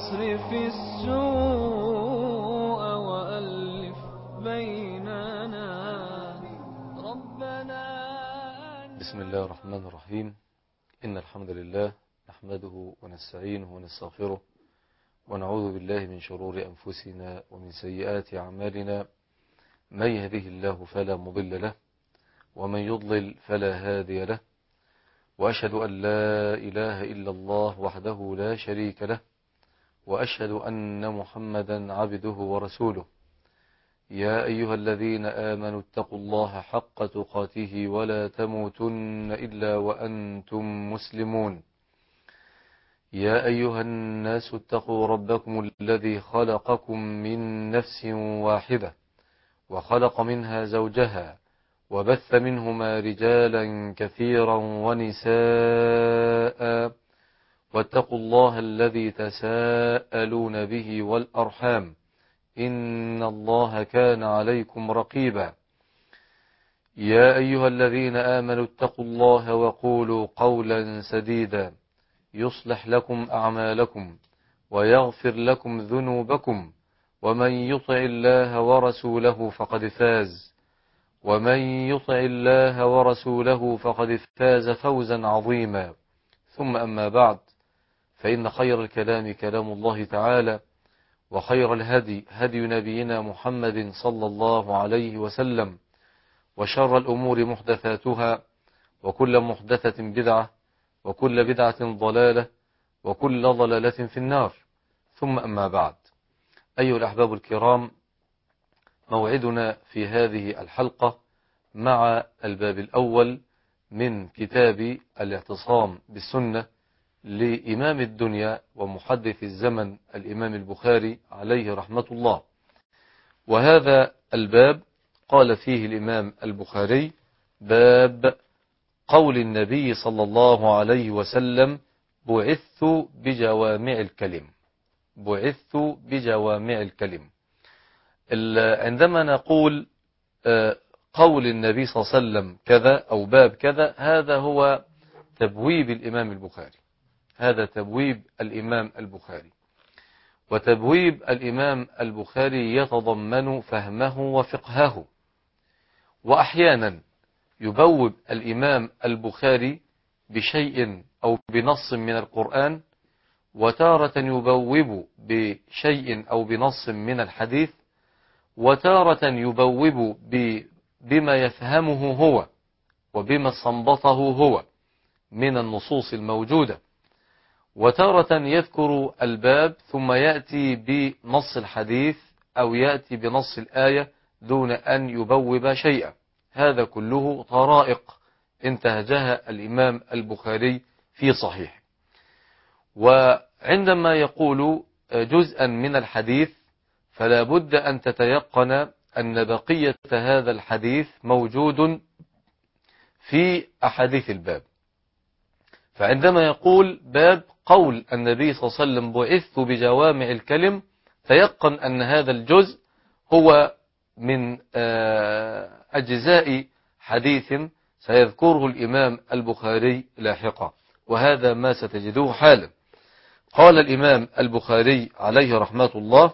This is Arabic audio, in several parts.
واصرف السوء وألف بيننا ربنا. بسم الله الرحمن الرحيم. إن الحمد لله نحمده ونستعينه ونستغفره ونعوذ بالله من شرور أنفسنا ومن سيئات أعمالنا. من يهده الله فلا مضل له ومن يضلل فلا هادي له، وأشهد أن لا إله إلا الله وحده لا شريك له، وأشهد أن محمدا عبده ورسوله. يا أيها الذين آمنوا اتقوا الله حق تقاته ولا تموتن إلا وأنتم مسلمون. يا أيها الناس اتقوا ربكم الذي خلقكم من نفس واحدة وخلق منها زوجها وبث منهما رجالا كثيرا ونساء، واتقوا الله الذي تساءلون به والأرحام إن الله كان عليكم رقيبا. يا أيها الذين آمنوا اتقوا الله وقولوا قولا سديدا يصلح لكم أعمالكم ويغفر لكم ذنوبكم، ومن يطع الله ورسوله فقد فاز فوزا عظيما. ثم أما بعد، فإن خير الكلام كلام الله تعالى، وخير الهدي هدي نبينا محمد صلى الله عليه وسلم، وشر الأمور محدثاتها، وكل محدثة بدعة، وكل بدعة ضلالة، وكل ضلالة في النار. ثم أما بعد، أيها الأحباب الكرام، موعدنا في هذه الحلقة مع الباب الأول من كتاب الاعتصام بالسنة لإمام الدنيا ومحدث الزمن الإمام البخاري عليه رحمة الله. وهذا الباب قال فيه الإمام البخاري: باب قول النبي صلى الله عليه وسلم: بعثت بجوامع الكلم. بعثت بجوامع الكلم. عندما نقول قول النبي صلى الله عليه وسلم كذا أو باب كذا، هذا هو تبويب الإمام البخاري. هذا تبويب الإمام البخاري. وتبويب الإمام البخاري يتضمن فهمه وفقهه. وأحيانا يبوب الإمام البخاري بشيء أو بنص من القرآن، وتارة يبوب بشيء أو بنص من الحديث، وتارة يبوب بما يفهمه هو وبما استنبطه هو من النصوص الموجودة، وتارة يذكر الباب ثم يأتي بنص الحديث أو يأتي بنص الآية دون أن يبوب شيئا. هذا كله طرائق انتهجها الإمام البخاري في صحيح. وعندما يقول جزءا من الحديث، فلا بد أن تتيقن أن بقية هذا الحديث موجود في أحاديث الباب. فعندما يقول باب قول النبي صلى الله عليه وسلم: بعثت بجوامع الكلم، تيقن أن هذا الجزء هو من أجزاء حديث سيذكره الإمام البخاري لاحقا، وهذا ما ستجدوه حالا. قال الإمام البخاري عليه رحمة الله: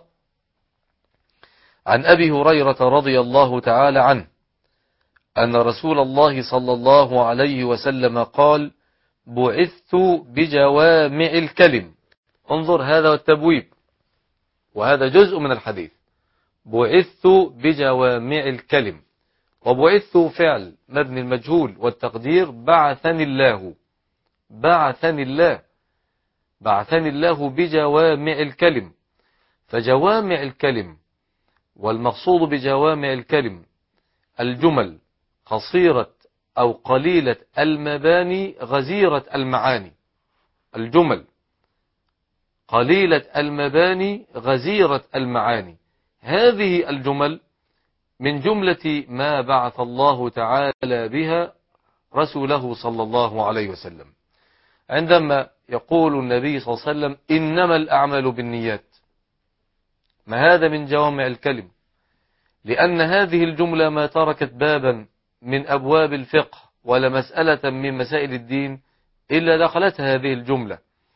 عن أبي هريرة رضي الله تعالى عنه أن رسول الله صلى الله عليه وسلم قال: بعثت بجوامع الكلم. انظر، هذا التبويب، وهذا جزء من الحديث. بعثت بجوامع الكلم. وبعثت فعل مبني المجهول، والتقدير بعثني الله. بعثني الله. بعثني الله بجوامع الكلم. فجوامع الكلم، والمقصود بجوامع الكلم الجمل قصيرة أو قليلة المباني غزيرة المعاني. الجمل قليلة المباني غزيرة المعاني. هذه الجمل من جملة ما بعث الله تعالى بها رسوله صلى الله عليه وسلم. عندما يقول النبي صلى الله عليه وسلم: إنما الأعمال بالنيات، ما هذا من جوامع الكلم؟ لأن هذه الجملة ما تركت بابا من أبواب الفقه ولا مسألة من مسائل الدين إلا دخلتها هذه الجملة.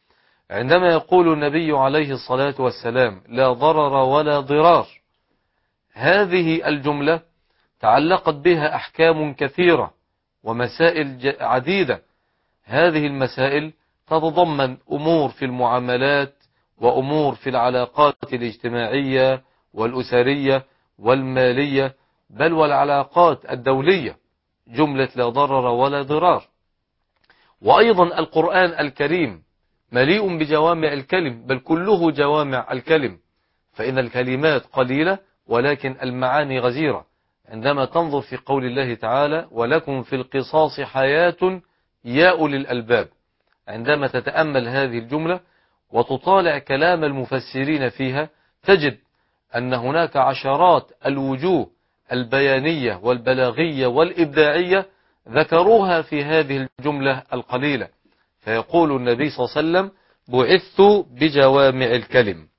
عندما يقول النبي عليه الصلاة والسلام لا ضرر ولا ضرار، هذه الجملة تعلقت بها أحكام كثيرة ومسائل عديدة. هذه المسائل تتضمن أمور في المعاملات، وأمور في العلاقات الاجتماعية والأسرية والمالية، بل والعلاقات الدولية، جملة لا ضرر ولا ضرار. وأيضا القرآن الكريم مليء بجوامع الكلم، بل كله جوامع الكلم، فإن الكلمات قليلة ولكن المعاني غزيرة. عندما تنظر في قول الله تعالى ولكم في القصاص حياة يا أولي الألباب، عندما تتأمل هذه الجملة وتطالع كلام المفسرين فيها، تجد أن هناك عشرات الوجوه البيانية والبلاغية والإبداعية ذكروها في هذه الجملة القليلة. فيقول النبي صلى الله عليه وسلم بعثت بجوامع الكلم.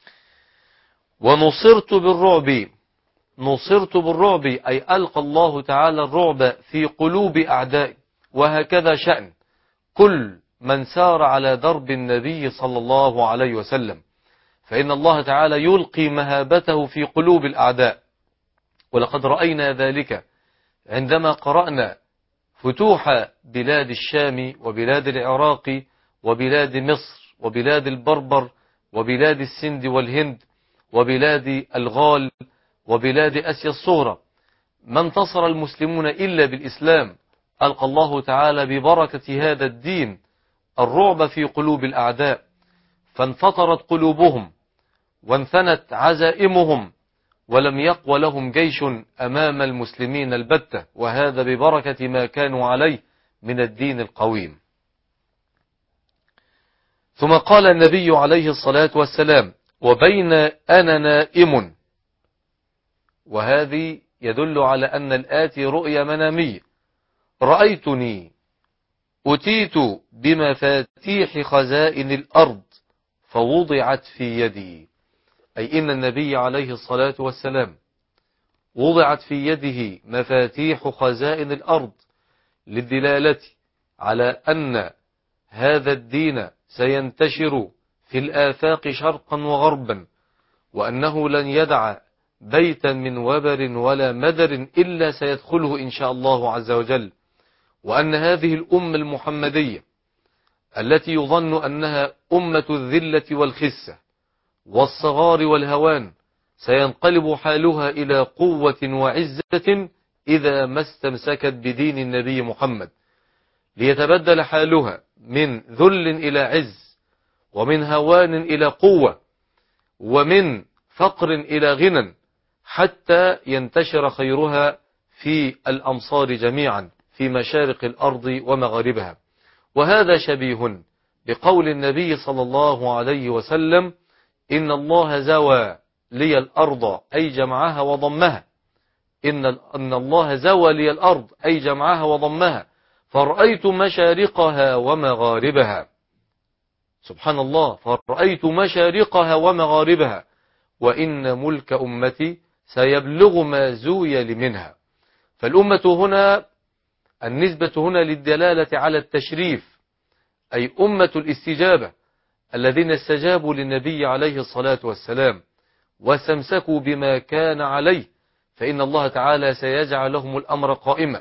ونصرت بالرعب. نصرت بالرعب أي ألقى الله تعالى الرعب في قلوب أعدائي. وهكذا شأن كل من سار على درب النبي صلى الله عليه وسلم، فإن الله تعالى يلقي مهابته في قلوب الأعداء. ولقد رأينا ذلك عندما قرأنا فتوح بلاد الشام وبلاد العراق وبلاد مصر وبلاد البربر وبلاد السند والهند وبلاد الغال وبلاد أسيا الصغرى. ما انتصر المسلمون إلا بالإسلام. ألقى الله تعالى ببركة هذا الدين الرعب في قلوب الأعداء، فانفطرت قلوبهم وانثنت عزائمهم، ولم يقوى لهم جيش أمام المسلمين البتة، وهذا ببركة ما كانوا عليه من الدين القويم. ثم قال النبي عليه الصلاة والسلام وبين أنا نائم، وهذه يدل على أن الآتي رؤيا منامية، رأيتني أتيت بمفاتيح خزائن الأرض فوضعت في يدي، أي إن النبي عليه الصلاة والسلام وضعت في يده مفاتيح خزائن الأرض، للدلالة على أن هذا الدين سينتشر في الآفاق شرقا وغربا، وأنه لن يدع بيتا من وبر ولا مدر إلا سيدخله إن شاء الله عز وجل، وأن هذه الأمة المحمدية التي يظن أنها أمة الذلة والخسة والصغار والهوان سينقلب حالها إلى قوة وعزة إذا ما استمسكت بدين النبي محمد، ليتبدل حالها من ذل إلى عز، ومن هوان إلى قوة، ومن فقر إلى غنى، حتى ينتشر خيرها في الأمصار جميعا، في مشارق الأرض ومغاربها. وهذا شبيه بقول النبي صلى الله عليه وسلم إن الله زوى لي الأرض أي جمعها وضمها، إن الله زوى لي الأرض أي جمعها وضمها، فرأيت مشارقها ومغاربها. سبحان الله، فرأيت مشارقها ومغاربها، وإن ملك أمتي سيبلغ ما زوي لي منها. فالأمة هنا، النسبة هنا للدلالة على التشريف، أي أمة الاستجابة الذين استجابوا للنبي عليه الصلاة والسلام واستمسكوا بما كان عليه، فإن الله تعالى سيجعل لهم الأمر قائما،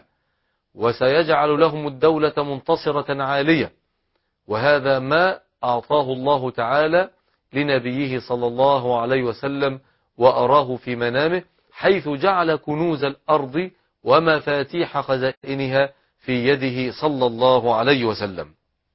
وسيجعل لهم الدولة منتصرة عالية. وهذا ما أعطاه الله تعالى لنبيه صلى الله عليه وسلم وأراه في منامه، حيث جعل كنوز الأرض ومفاتيح خزائنها في يده صلى الله عليه وسلم.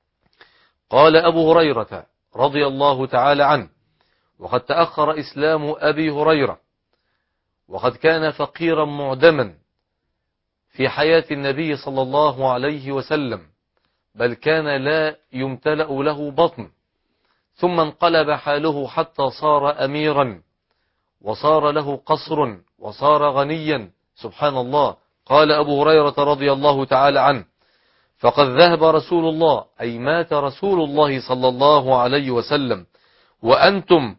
قال أبو هريرة رضي الله تعالى عنه: وقد تأخر إسلام أبي هريرة، وقد كان فقيرا معدما في حياة النبي صلى الله عليه وسلم، بل كان لا يمتلأ له بطن، ثم انقلب حاله حتى صار أميرا، وصار له قصر، وصار غنيا. سبحان الله. قال أبو هريرة رضي الله تعالى عنه: فقد ذهب رسول الله، أي مات رسول الله صلى الله عليه وسلم، وأنتم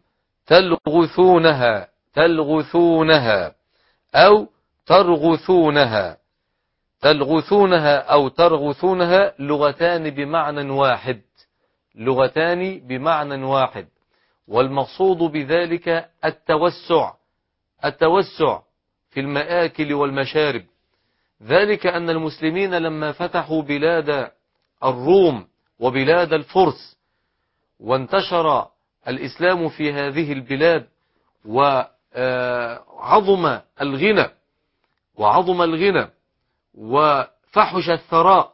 تلغثونها أو ترغثونها لغتان بمعنى واحد، لغتان بمعنى واحد، والمقصود بذلك التوسع في المآكل والمشارب. ذلك أن المسلمين لما فتحوا بلاد الروم وبلاد الفرس وانتشر الإسلام في هذه البلاد وعظم الغنى وفحش الثراء،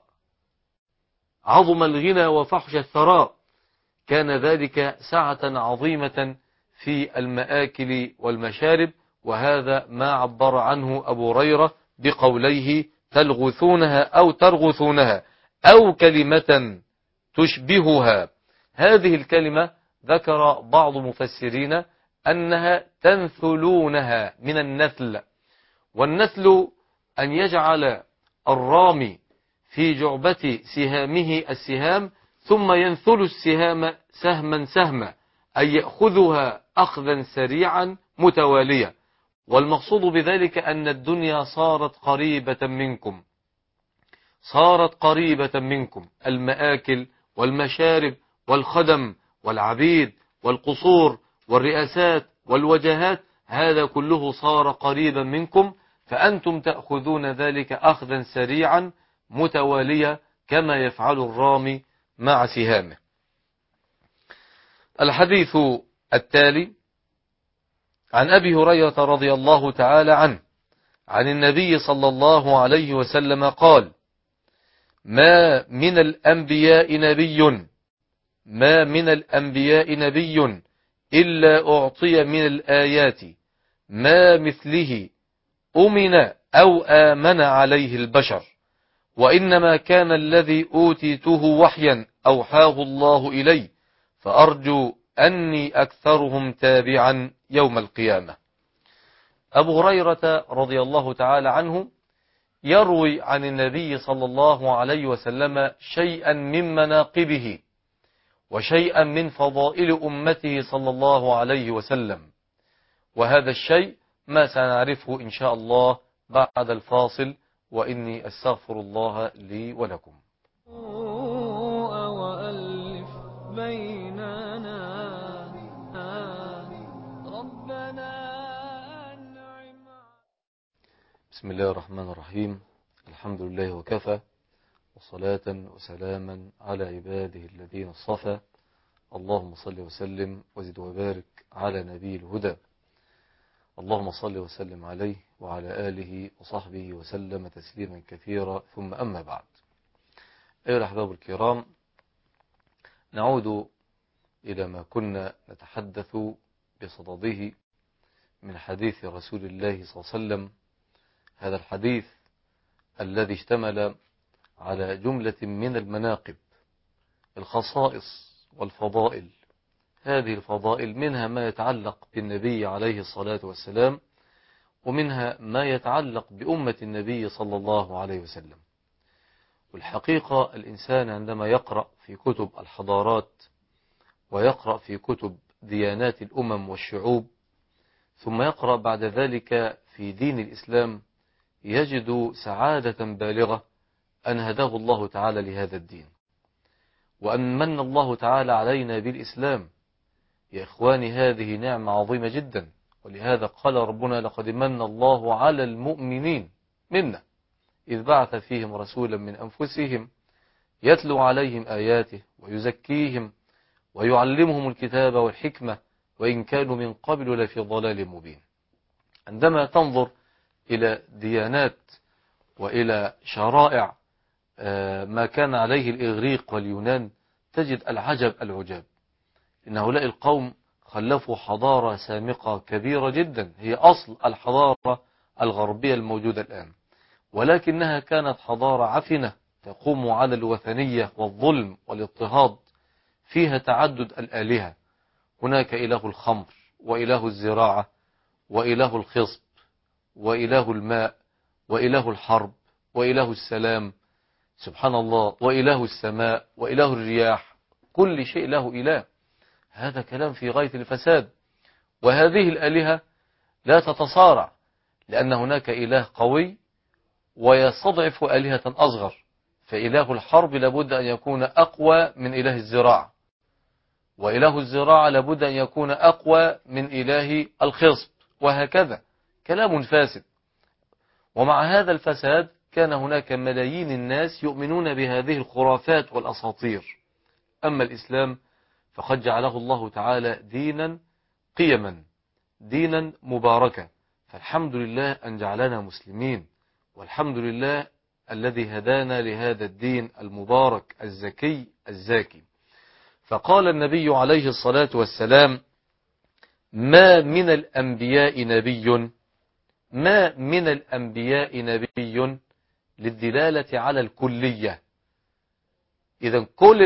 كان ذلك سعة عظيمة في المآكل والمشارب. وهذا ما عبر عنه أبو هريرة بقوليه تلغثونها أو ترغثونها أو كلمة تشبهها. هذه الكلمة ذكر بعض المفسرين أنها تنثلونها من النثل، والنثل أن يجعل الرامي في جعبة سهامه السهام ثم ينثل السهام سهما أي يأخذها أخذا سريعا متواليا. والمقصود بذلك أن الدنيا صارت قريبة منكم، المآكل والمشارب والخدم والعبيد والقصور والرئاسات والوجهات، هذا كله صار قريبا منكم، فأنتم تأخذون ذلك أخذا سريعا متواليا كما يفعل الرامي مع سهامه. الحديث التالي عن أبي هريرة رضي الله تعالى عنه عن النبي صلى الله عليه وسلم قال: ما من الأنبياء نبي إلا أعطي من الآيات ما مثله أمن أو آمن عليه البشر، وإنما كان الذي أوتيته وحيا أوحاه الله إلي، فأرجو أني أكثرهم تابعا يوم القيامة. أبو هريرة رضي الله تعالى عنه يروي عن النبي صلى الله عليه وسلم شيئا من مناقبه وشيئا من فضائل أمته صلى الله عليه وسلم، وهذا الشيء ما سنعرفه إن شاء الله بعد الفاصل، وإني أستغفر الله لي ولكم. وألف بيننا ربنا أنعم. بسم الله الرحمن الرحيم. الحمد لله وكفى، وصلاة وسلاما على عباده الذين اصطفى. اللهم صل وسلم وزد وبارك على نبي الهدى. اللهم صل وسلم عليه وعلى آله وصحبه وسلم تسليما كثيرا، ثم أما بعد. أيها الأحباب الكرام، نعود إلى ما كنا نتحدث بصدده من حديث رسول الله صلى الله عليه وسلم، هذا الحديث الذي اشتمل على جملة من المناقب، الخصائص والفضائل. هذه الفضائل منها ما يتعلق بالنبي عليه الصلاة والسلام، ومنها ما يتعلق بأمة النبي صلى الله عليه وسلم. والحقيقة الإنسان عندما يقرأ في كتب الحضارات ويقرأ في كتب ديانات الأمم والشعوب، ثم يقرأ بعد ذلك في دين الإسلام، يجد سعادة بالغة أن هداه الله تعالى لهذا الدين، وأن من الله تعالى علينا بالإسلام. يا إخواني، هذه نعمة عظيمة جدا، ولهذا قال ربنا: لقد من الله على المؤمنين منا إذ بعث فيهم رسولا من أنفسهم يتلو عليهم آياته ويزكيهم ويعلمهم الكتاب والحكمة وإن كانوا من قبل لفي ضلال مبين. عندما تنظر إلى ديانات وإلى شرائع ما كان عليه الإغريق واليونان، تجد العجب العجاب. إن هؤلاء القوم خلفوا حضارة سامقة كبيرة جدا، هي أصل الحضارة الغربية الموجودة الآن، ولكنها كانت حضارة عفنة تقوم على الوثنية والظلم والاضطهاد، فيها تعدد الآلهة. هناك إله الخمر، وإله الزراعة، وإله الخصب، وإله الماء، وإله الحرب، وإله السلام، سبحان الله، وإله السماء، وإله الرياح، كل شيء له إله. هذا كلام في غاية الفساد. وهذه الآلهة لا تتصارع، لأن هناك إله قوي ويستضعف آلهة أصغر، فإله الحرب لابد أن يكون أقوى من إله الزراعة، وإله الزراعة لابد أن يكون أقوى من إله الخصب، وهكذا كلام فاسد. ومع هذا الفساد كان هناك ملايين الناس يؤمنون بهذه الخرافات والأساطير. أما الإسلام فقد جعله الله تعالى دينا قيما، دينا مباركا. فالحمد لله أن جعلنا مسلمين، والحمد لله الذي هدانا لهذا الدين المبارك الزكي الزاكي. فقال النبي عليه الصلاة والسلام: ما من الأنبياء نبي، ما من الأنبياء نبي، للدلالة على الكلية. إذن كل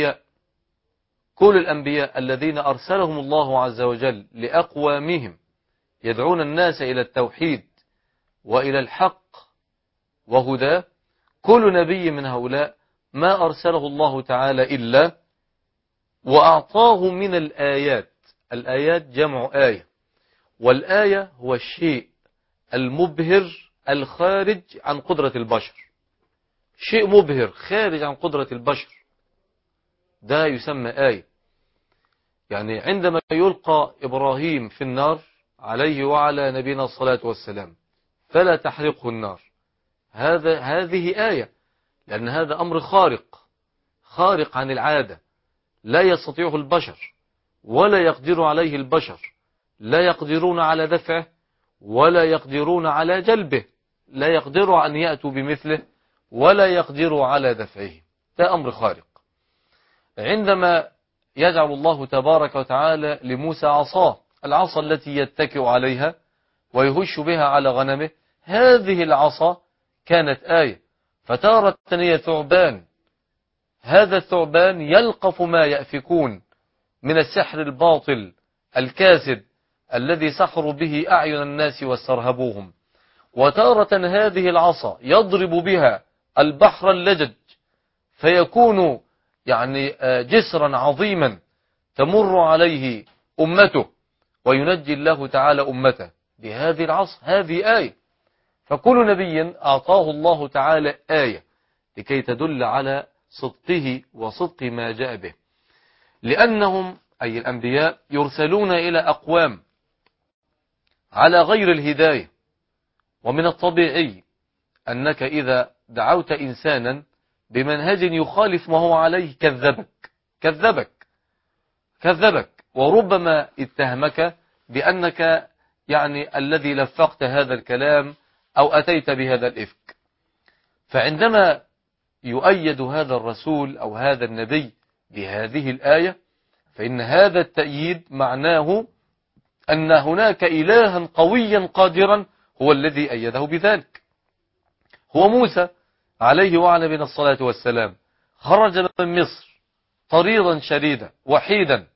الأنبياء الذين أرسلهم الله عز وجل لأقوامهم يدعون الناس إلى التوحيد وإلى الحق وهداه، كل نبي من هؤلاء ما أرسله الله تعالى إلا وأعطاه من الآيات. الآيات جمع آية، والآية هو الشيء المبهر الخارج عن قدرة البشر. شيء مبهر خارج عن قدرة البشر ده يسمى آية. يعني عندما يلقى إبراهيم في النار عليه وعلى نبينا الصلاة والسلام فلا تحرقه النار، هذه آية، لأن هذا أمر خارق عن العادة، لا يستطيعه البشر ولا يقدر عليه البشر، لا يقدرون على دفعه ولا يقدرون على جلبه، لا يقدروا أن يأتوا بمثله ولا يقدروا على دفعه. ده أمر خارق. عندما يجعل الله تبارك وتعالى لموسى عصاه، العصا التي يتكئ عليها ويهش بها على غنمه، هذه العصا كانت آية. فتارة هي ثعبان، هذا الثعبان يلقف ما يأفكون من السحر الباطل الكاذب الذي سحروا به أعين الناس واسترهبوهم. وتارة هذه العصا يضرب بها البحر اللجج فيكون جسرا عظيما تمر عليه أمته، وينجي الله تعالى أمته بهذه العصا. هذه آية. فكل نبي أعطاه الله تعالى آية لكي تدل على صدقه وصدق ما جاء به، لأنهم أي الأنبياء يرسلون إلى أقوام على غير الهداية. ومن الطبيعي أنك إذا دعوت إنسانا بمنهج يخالف ما هو عليه كذبك، وربما اتهمك بأنك الذي لفقت هذا الكلام أو أتيت بهذا الإفك. فعندما يؤيد هذا الرسول أو هذا النبي بهذه الآية، فإن هذا التأييد معناه أن هناك إلها قويا قادرا هو الذي أيده بذلك. هو موسى عليه وعلى نبينا الصلاة والسلام خرج من مصر طريضا شريدا وحيدا،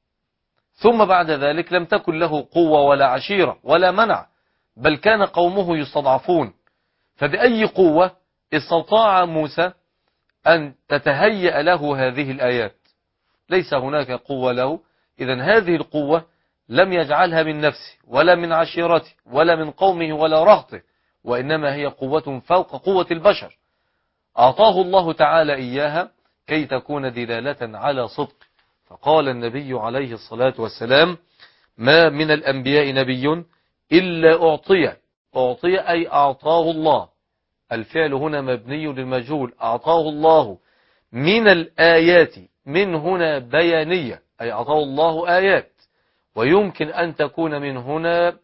ثم بعد ذلك لم تكن له قوة ولا عشيرة ولا منع، بل كان قومه يستضعفون. فبأي قوة استطاع موسى أن تتهيأ له هذه الآيات؟ ليس هناك قوة له. إذن هذه القوة لم يجعلها من نفسه ولا من عشيرته ولا من قومه ولا رهطه، وإنما هي قوة فوق قوة البشر أعطاه الله تعالى إياها كي تكون دلالة على صدق. فقال النبي عليه الصلاة والسلام: ما من الأنبياء نبي إلا أعطي أي أعطاه الله. الفعل هنا مبني للمجهول، أعطاه الله من الآيات، من هنا بيانية أي أعطاه الله آيات، ويمكن أن تكون من هنا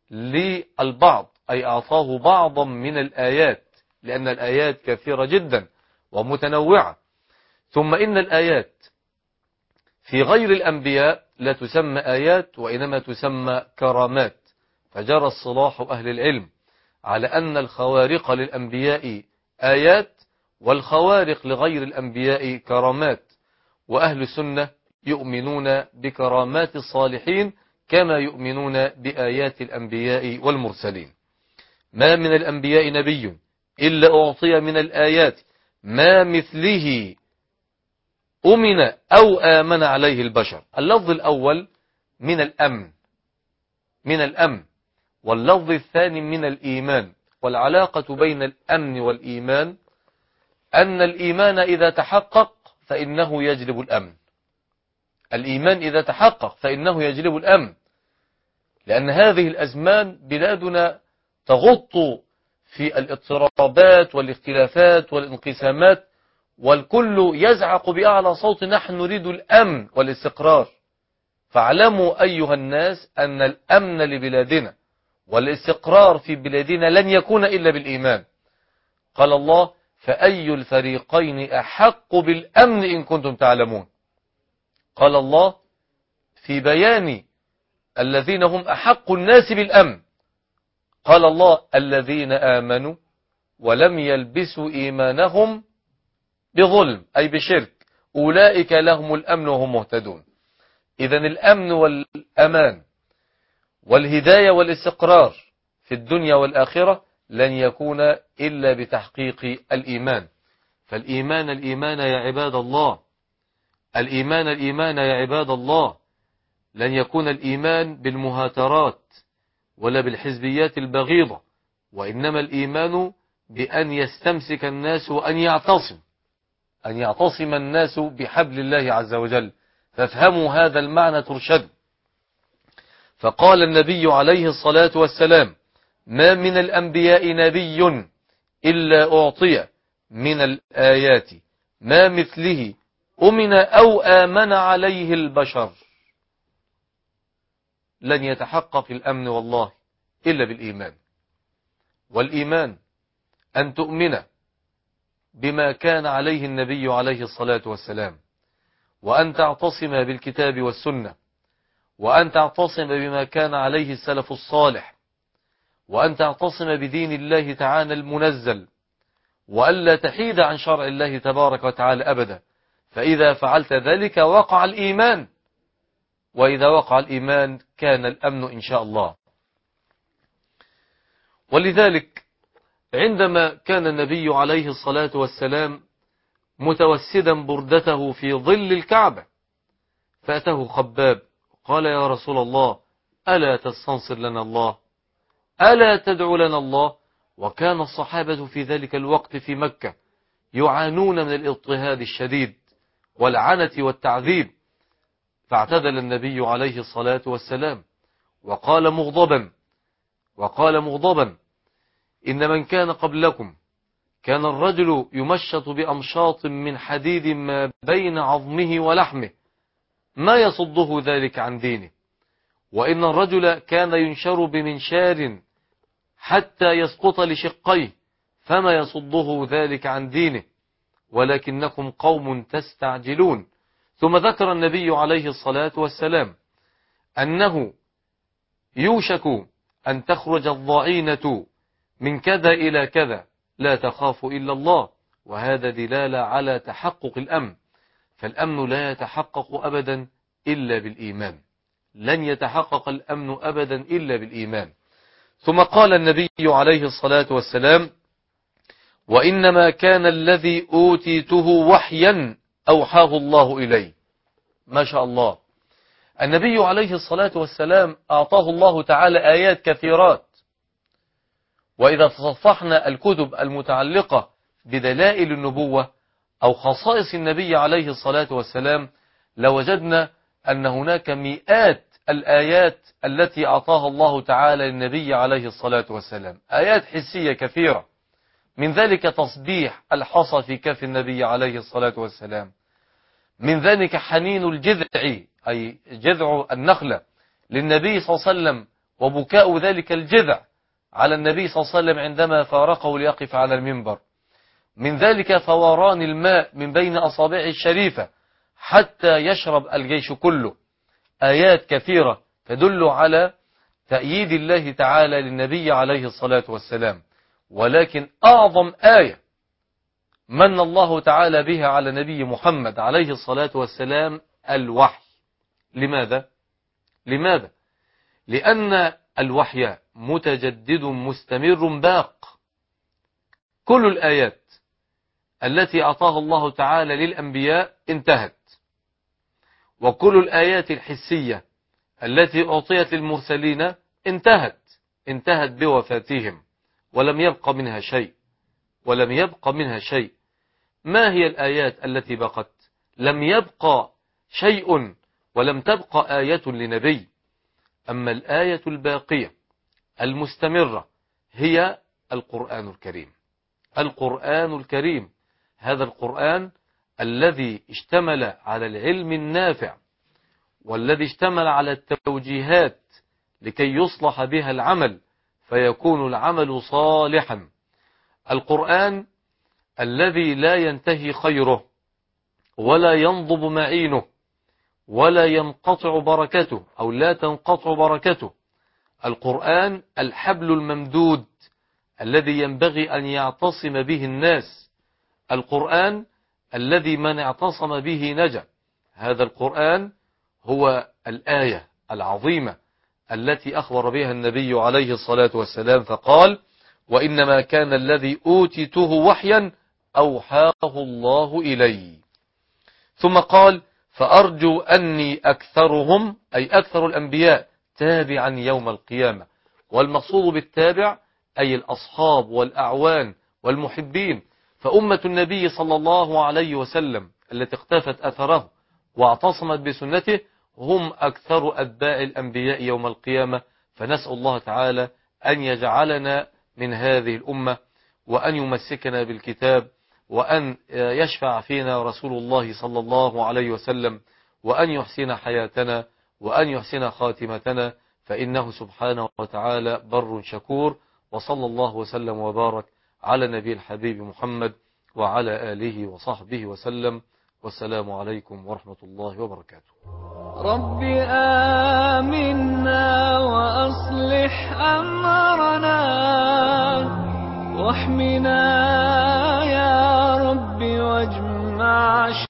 للبعض أي أعطاه بعضا من الآيات، لأن الآيات كثيرة جدا ومتنوعة. ثم إن الآيات في غير الأنبياء لا تسمى آيات وإنما تسمى كرامات. فجرى الصلاح أهل العلم على أن الخوارق للأنبياء آيات والخوارق لغير الأنبياء كرامات، وأهل السنة يؤمنون بكرامات الصالحين كما يؤمنون بآيات الأنبياء والمرسلين. ما من الأنبياء نبي إلا أعطي من الآيات ما مثله أمن أو آمن عليه البشر. اللفظ الأول من الأمن، واللفظ الثاني من الإيمان. والعلاقة بين الأمن والإيمان أن الإيمان إذا تحقق فإنه يجلب الأمن. الإيمان إذا تحقق فإنه يجلب الأمن، لأن هذه الأزمان بلادنا تغط في الاضطرابات والاختلافات والانقسامات، والكل يزعق بأعلى صوت: نحن نريد الأمن والاستقرار. فاعلموا أيها الناس أن الأمن لبلادنا والاستقرار في بلادنا لن يكون إلا بالإيمان. قال الله: فأي الفريقين أحق بالأمن إن كنتم تعلمون. قال الله في بيان الذين هم أحق الناس بالأمن، قال الله: الذين آمنوا ولم يلبسوا إيمانهم بظلم، أي بشرك، أولئك لهم الأمن وهم مهتدون. إذن الأمن والأمان والهداية والاستقرار في الدنيا والآخرة لن يكون إلا بتحقيق الإيمان. فالإيمان يا عباد الله، الإيمان يا عباد الله، لن يكون الإيمان بالمهاترات ولا بالحزبيات البغيضة، وإنما الإيمان بأن يستمسك الناس وأن يعتصم الناس بحبل الله عز وجل. فافهموا هذا المعنى ترشدوا. فقال النبي عليه الصلاة والسلام: ما من الأنبياء نبي إلا أعطي من الآيات ما مثله أمن أو آمن عليه البشر. لن يتحقق الأمن والله إلا بالإيمان. والإيمان أن تؤمن بما كان عليه النبي عليه الصلاة والسلام، وأن تعتصم بالكتاب والسنة، وأن تعتصم بما كان عليه السلف الصالح، وأن تعتصم بدين الله تعالى المنزل، وألا تحيد عن شرع الله تبارك وتعالى أبدا. فإذا فعلت ذلك وقع الإيمان، وإذا وقع الإيمان كان الأمن إن شاء الله. ولذلك عندما كان النبي عليه الصلاة والسلام متوسدا بردته في ظل الكعبة، فأتاه خباب قال: يا رسول الله، ألا تستنصر لنا الله؟ ألا تدعو لنا الله؟ وكان الصحابة في ذلك الوقت في مكة يعانون من الاضطهاد الشديد والعنة والتعذيب. فاعتدل النبي عليه الصلاة والسلام وقال مغضبا: إن من كان قبلكم كان الرجل يمشط بأمشاط من حديد ما بين عظمه ولحمه، ما يصده ذلك عن دينه، وإن الرجل كان ينشر بمنشار حتى يسقط لشقيه، فما يصده ذلك عن دينه، ولكنكم قوم تستعجلون. ثم ذكر النبي عليه الصلاة والسلام أنه يوشك أن تخرج الضعينة من كذا إلى كذا لا تخاف إلا الله، وهذا دلالة على تحقق الأمن. فالأمن لا يتحقق أبدا إلا بالإيمان، لن يتحقق الأمن أبدا إلا بالإيمان. ثم قال النبي عليه الصلاة والسلام: وإنما كان الذي أوتيته وحيا أوحاه الله إلي. ما شاء الله، النبي عليه الصلاة والسلام أعطاه الله تعالى آيات كثيرات، وإذا تصفحنا الكتب المتعلقة بدلائل النبوة أو خصائص النبي عليه الصلاة والسلام لوجدنا أن هناك مئات الآيات التي أعطاها الله تعالى للنبي عليه الصلاة والسلام، آيات حسية كثيرة. من ذلك تصبيح الحصى في كف النبي عليه الصلاة والسلام، من ذلك حنين الجذع أي جذع النخلة للنبي صلى الله عليه وسلم، وبكاء ذلك الجذع على النبي صلى الله عليه وسلم عندما فارقه ليقف على المنبر، من ذلك فوران الماء من بين أصابعه الشريفة حتى يشرب الجيش كله. آيات كثيرة تدل على تأييد الله تعالى للنبي عليه الصلاة والسلام. ولكن أعظم آية من الله تعالى بها على نبي محمد عليه الصلاة والسلام الوحي. لماذا؟ لأن الوحي متجدد مستمر باق. كل الآيات التي أعطاها الله تعالى للأنبياء انتهت، وكل الآيات الحسية التي أعطيت للمرسلين انتهت بوفاتهم، ولم يبق منها شيء. ما هي الآيات التي بقت؟ لم يبقى شيء ولم تبق آية لنبي. أما الآية الباقية المستمرة هي القرآن الكريم. القرآن الكريم، هذا القرآن الذي اشتمل على العلم النافع، والذي اشتمل على التوجيهات لكي يصلح بها العمل فيكون العمل صالحا. القرآن الذي لا ينتهي خيره ولا ينضب معينه ولا ينقطع بركته أو لا تنقطع بركته. القرآن الحبل الممدود الذي ينبغي أن يعتصم به الناس. القرآن الذي من اعتصم به نجا. هذا القرآن هو الآية العظيمة التي أخبر بها النبي عليه الصلاة والسلام فقال: وإنما كان الذي أوتيته وحيا أوحاه الله إلي. ثم قال: فأرجو أني أكثرهم، أي أكثر الأنبياء، تابعا يوم القيامة. والمقصود بالتابع أي الأصحاب والأعوان والمحبين. فأمة النبي صلى الله عليه وسلم التي اقتفت أثره واعتصمت بسنته هم أكثر أتباع الأنبياء يوم القيامة. فنسأل الله تعالى أن يجعلنا من هذه الأمة، وأن يمسكنا بالكتاب، وأن يشفع فينا رسول الله صلى الله عليه وسلم، وأن يحسن حياتنا، وأن يحسن خاتمتنا، فإنه سبحانه وتعالى بر شكور. وصلى الله وسلم وبارك على نبي الحبيب محمد وعلى آله وصحبه وسلم. والسلام عليكم ورحمة الله وبركاته. رب آمنا وأصلح أمرنا واحمنا